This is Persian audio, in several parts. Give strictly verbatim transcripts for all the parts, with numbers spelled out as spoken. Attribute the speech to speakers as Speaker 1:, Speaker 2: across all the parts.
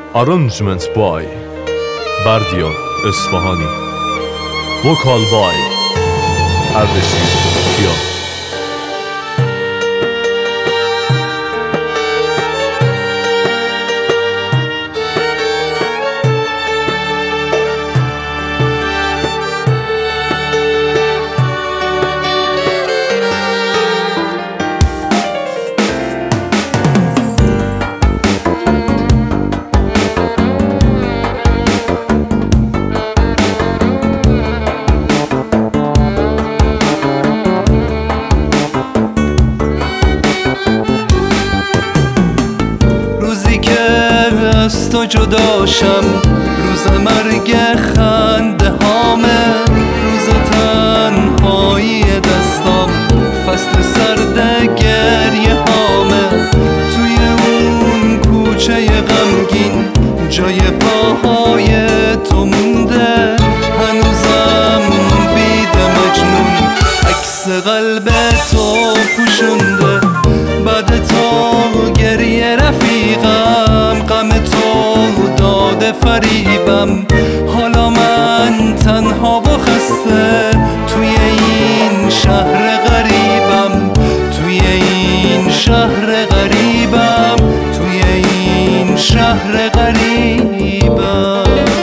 Speaker 1: Arrangement by Bardian Esfahani. Vocal by Ardeshir Kیا.
Speaker 2: از تو جداشم، روز مرگ خنده هامه، روز تنهایی دستام، فصل سرد گریه هامه. توی اون کوچه غمگین جای پاهای تو مونده، هنوزم بید مجنون عکس قلب تو پوشونده. بعد تو گریه رفیقم، غم تو داده فریبم. حالا من تنها و خسته توی این شهر غریبم، توی این شهر غریبم، توی این شهر غریبم.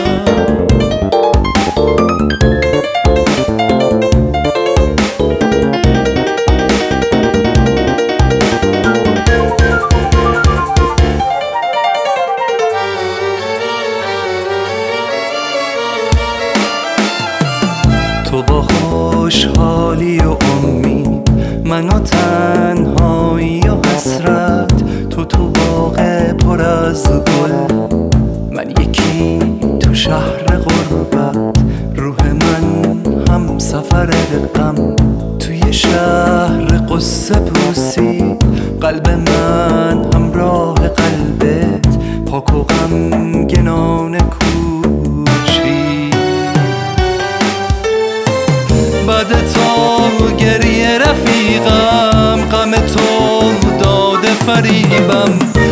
Speaker 2: تو با خوشحالی و امید، من و تنهایی و حسرت. تو تو باغ پر از گل، من یکی تو شهر غربت. روح من هم سفر غم توی شهر قصه پوسی. قلب من همراه قلبت، پاک و غمگنان کوچی. بعد تو گریه رفیقم، غم تو داده فریبم.